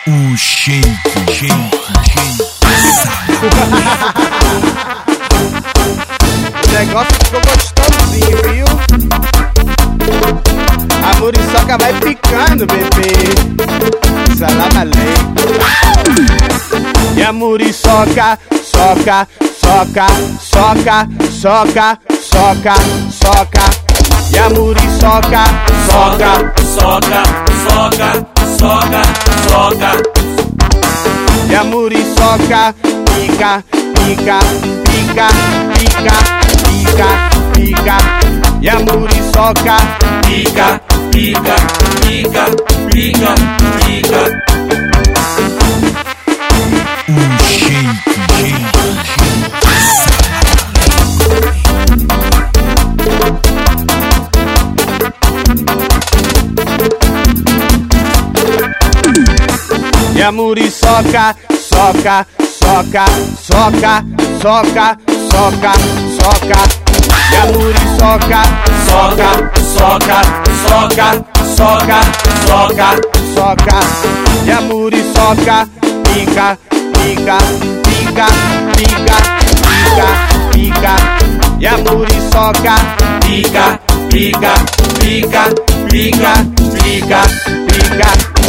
O shake. O negócio ficou gostosinho, viu? A muriçoca vai picando, bebê. Salam aleikum. E a muriçoca soca. E a muriçoca soca. E a muriçoca pica. E a muriçoca pica. O shake. E a muriçoca soca. E a muriçoca soca. E a muriçoca pica. E a muriçoca pica.